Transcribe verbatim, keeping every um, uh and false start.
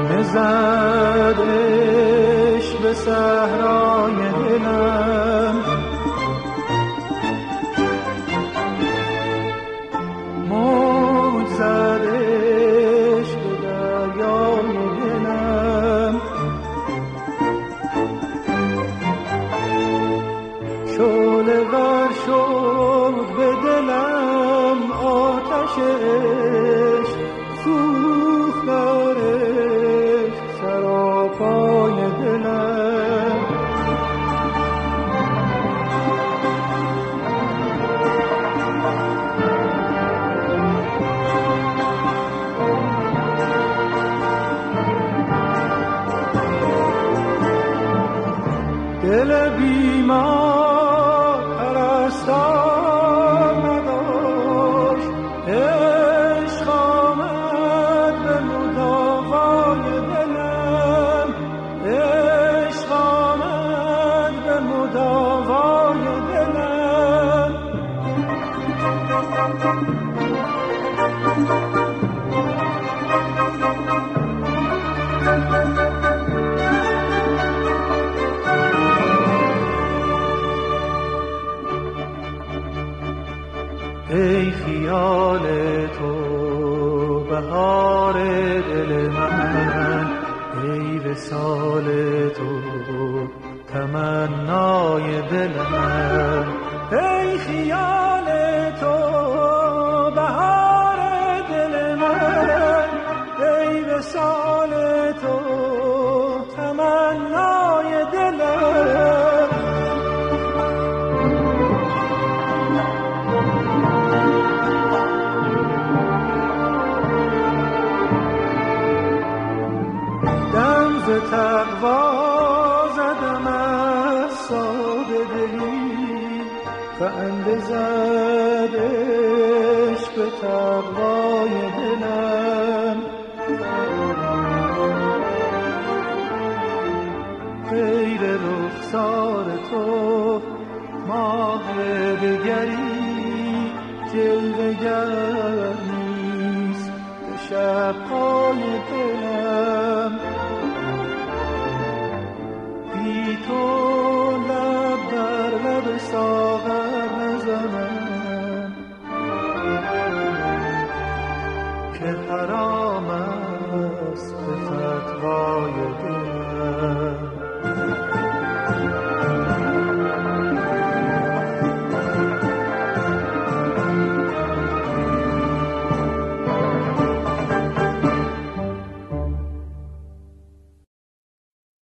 زدش به صحرای دلم، موج زدش به دریای دلم، شعله ور شد به دلم آتش عشق، سوخت در عشق سراپای دلم. دل بیمار پرستار نداشت، عشق آمد به مداوای دلم، عشق آمد به مداوای دلم. ای خیال تو بهار دل من، ای وصال تو تمنای دل من. ای خیال تو بهار دل من، ای وصال تو تمنای دل من. تقوا زدم از ساده دلی، خنده زدش به تقوای دلم. غیر رخسار تو ماه دگری جلوه گر نیست به شب‌های دلم. بی تو لب بر لب ساغر نزنم که حرام